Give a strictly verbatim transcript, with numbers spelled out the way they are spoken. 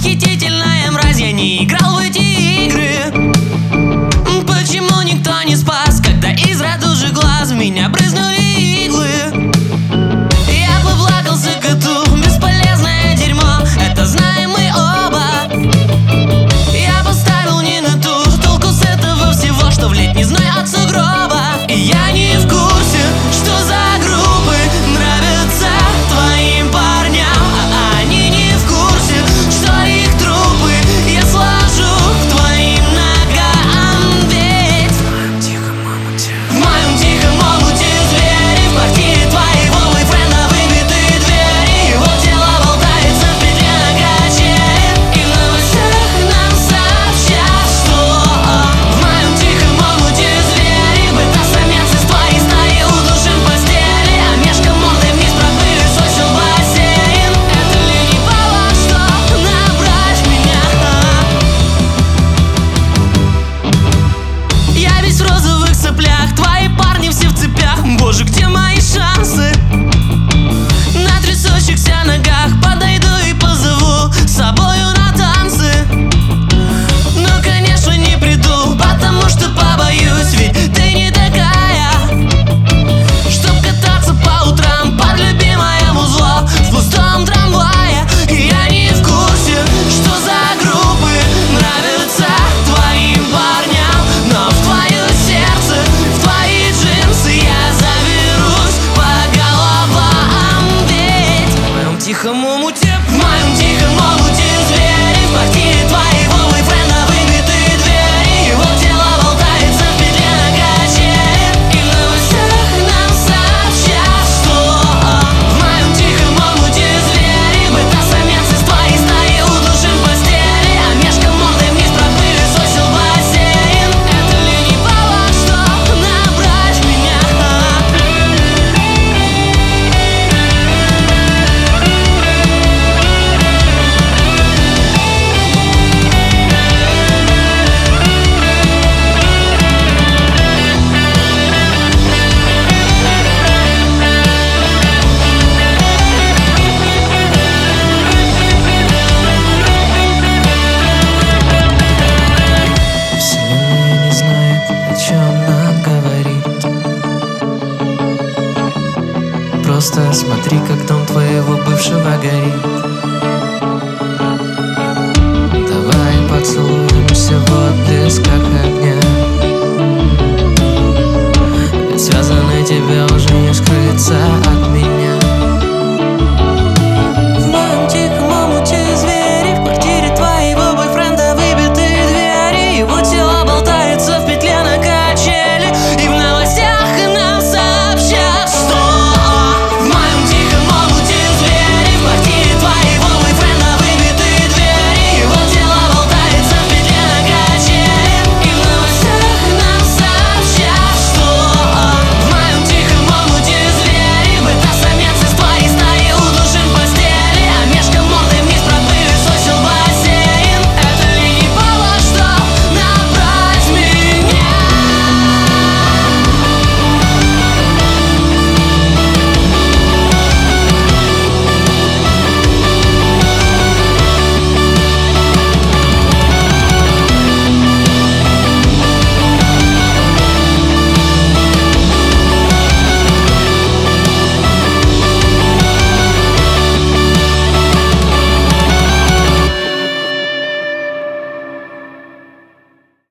Восхитительная мразь, я не играл в эти игры. Почему никто не спас, когда из радужек глаз в меня брызнули иглы? Я поплакался коту, бесполезное дерьмо, это знаем мы оба. Я поставил не на ту, толку с этого всего, что в летний зной от сугроба. И я не в курсе, что за группы нравятся твоим парням, а они не в курсе, что их трупы я сложу к твоим ногам. Ведь в моем тихом омуте звери, в квартире твоего бойфренда выбитые двери, его тело болтается в петле на качеле, и в новостях нам сообщат, что в моем тихом омуте звери, бета-самец из твоей стаи удушен в постели, а мешка мордой вниз пропылесосил бассейн. Это ли не повод, чтоб набрать меня? Я весь в розовых соплях, твои парни все в цепях. Боже, где мои шансы? На трясущихся ногах подойду и позову с собою на танцы. Но, конечно, не приду, потому что побоюсь, ведь ты не такая, чтоб кататься по утрам под любимое музло в пустом трамвае. И я не в курсе, что за группы нравятся твоим парням, но в твое сердце, в твои джинсы я заберусь по головам. Ведь в моем тихом омуте, в моем тихом омуте звери, в квартире твоего бойфренда выбитые двери, его тело болтается в петле на качеле, и в новостях нам сообщат, что в моем тихом омуте звери, бета-самец из твоей стаи удушен в постели, а мешка мордой вниз пропылесосил бассейн. Это ли не повод, чтоб набрать меня? Вселенная не знает, о чем нам говорит. Просто смотри, как дом твоего бывшего горит. Давай поцелуемся в отблесках